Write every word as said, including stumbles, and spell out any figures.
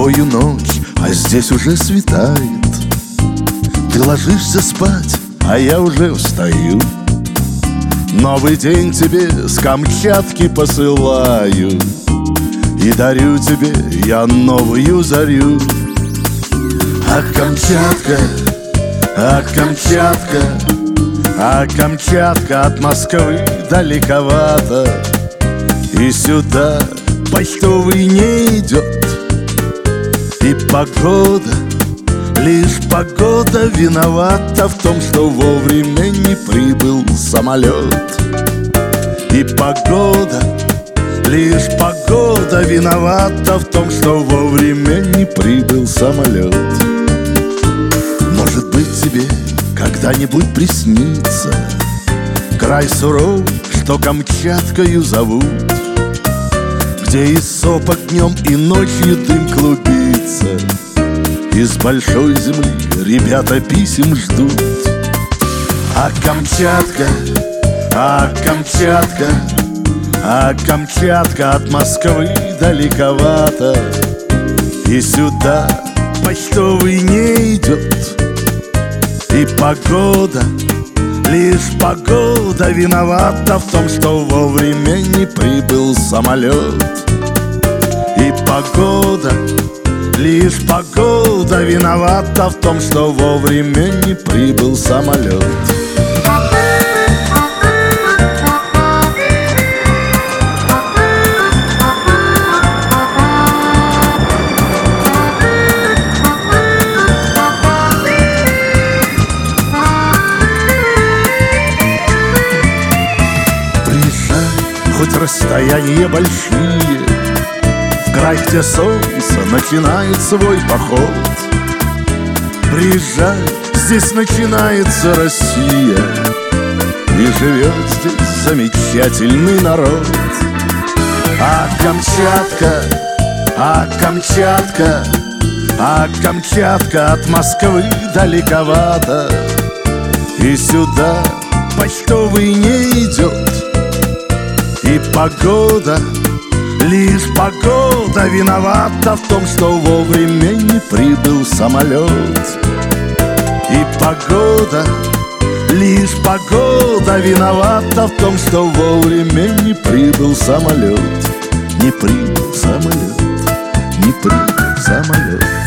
тобою ночь, а здесь уже светает. Ты ложишься спать, а я уже встаю. Новый день тебе с Камчатки посылаю, и дарю тебе я новую зарю. А Камчатка, а Камчатка, а Камчатка от Москвы далековато, и сюда почтовый не идет. И погода, лишь погода виновата в том, что вовремя не прибыл самолет. И погода, лишь погода виновата в том, что вовремя не прибыл самолет. Может быть, тебе когда-нибудь приснится край суров, что Камчаткою зовут, где и сопок днем, и ночью дым клубится. Из большой земли ребята писем ждут. А Камчатка, а Камчатка, а Камчатка от Москвы далековато, и сюда почтовый не идет. И погода, лишь погода виновата в том, что вовремя не прибыл самолет. И погода, лишь погода виновата в том, что вовремя не прибыл самолет. Хоть расстояния большие, в край, где солнце начинает свой поход. Приезжай, здесь начинается Россия, и живет здесь замечательный народ. А Камчатка, а Камчатка, а Камчатка от Москвы далековато, и сюда почтовый не идет. И погода, лишь погода виновата в том, что вовремя не прибыл самолет. И погода, лишь погода виновата в том, что вовремя не прибыл самолет. Не прибыл самолет, не прибыл самолет.